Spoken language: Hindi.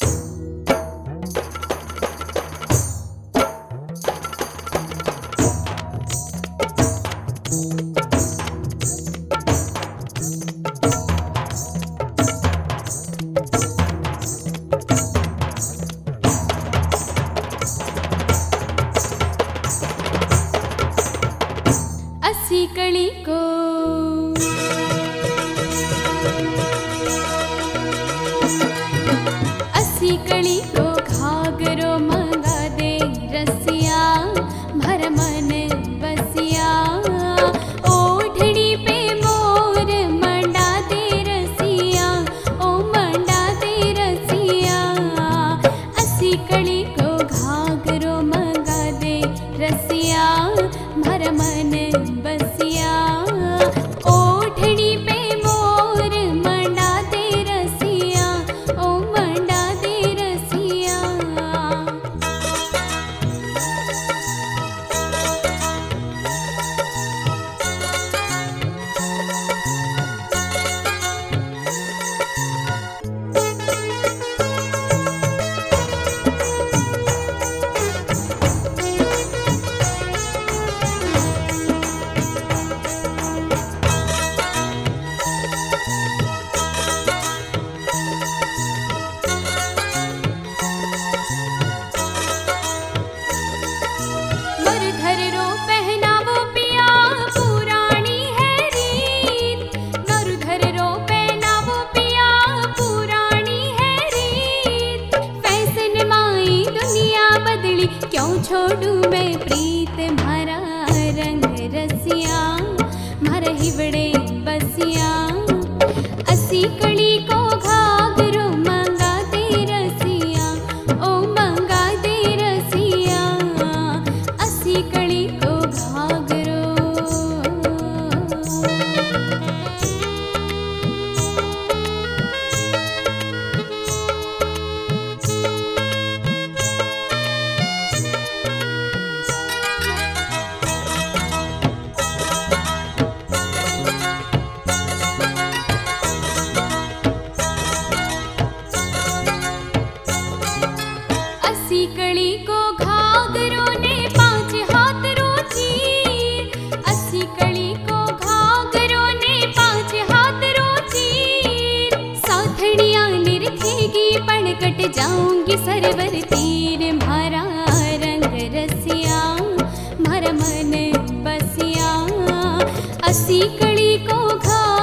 अस्सी कली को घाघरो मंगा दे रसिया भर मन बसिया ओढ़नी पे मोर मंडा दे रसिया ओ मंडा दे रसिया अस्सी कली को घाघरो मंगा दे रसिया भर मन बसिया ओढ़नी पे मोर मंडा दे रसिया ओ मंडा दे रसिया। क्यों छोड़ू मैं प्रीत म्हारा रंग रसिया म्हारा हिवड़े बसिया अस्सी कली को घाघरो मंगा दे रसिया ओ मंगा दे रसिया अस्सी कली को घाघरो। अस्सी कली को घाघरो ने पांच हाथ रोची अस्सी कली को घाघरो ने पांच हाथ रोची साथड़ियां निरखेगी पण कट जाऊंगी सरवर तीर म्हारा रंग रसिया म्हारा मन बसिया अस्सी कली को घाघरो